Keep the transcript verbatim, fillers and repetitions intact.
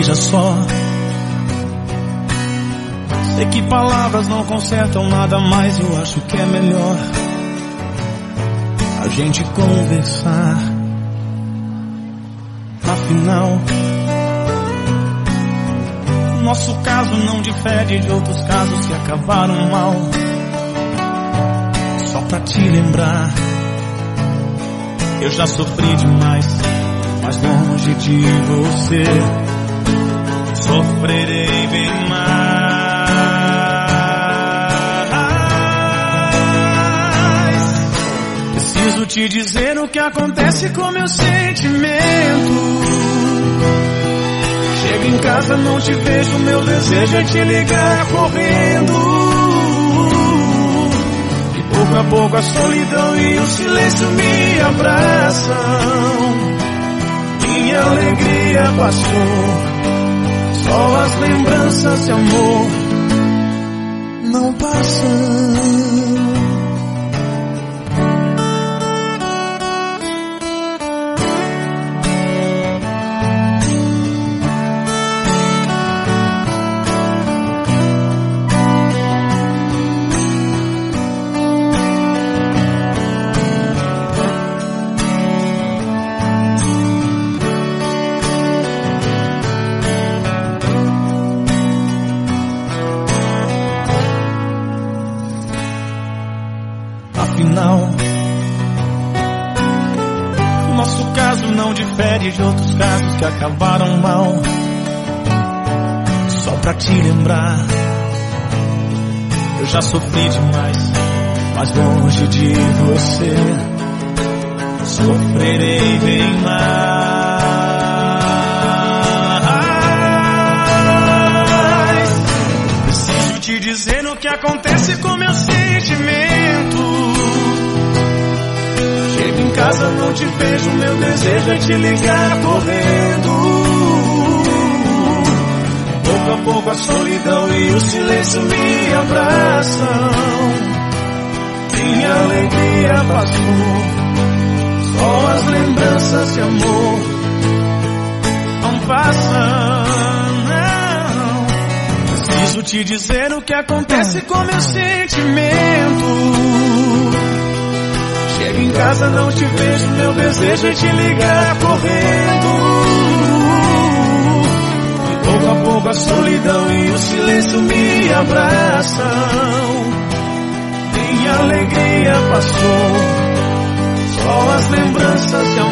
Veja só, sei que palavras não consertam nada, mas eu acho que é melhor a gente conversar. Afinal, nosso caso não difere de outros casos que acabaram mal. Só pra te lembrar, eu já sofri demais, mas longe de você sofrerei bem mais. Preciso te dizer o que acontece com meu sentimento. Chego em casa, não te vejo, meu desejo é te ligar correndo. E pouco a pouco a solidão e o silêncio me abraçam. Minha alegria passou, só as lembranças de amor não passam. Afinal, nosso caso não difere de outros casos que acabaram mal. Só pra te lembrar, eu já sofri demais, mas longe de você sofrerei bem mais. Preciso te dizer o que acontece com meu sentimento. Chego em casa, não te vejo, meu desejo é te ligar correndo. Pouco a pouco a solidão e o silêncio me abraçam. Minha alegria passou, só as lembranças de amor não passam, não. Preciso te dizer o que acontece com meu sentimento. Chego em casa, não te vejo, meu desejo é te ligar correndo. E pouco a pouco a solidão e o silêncio me abraçam. Minha alegria passou, só as lembranças de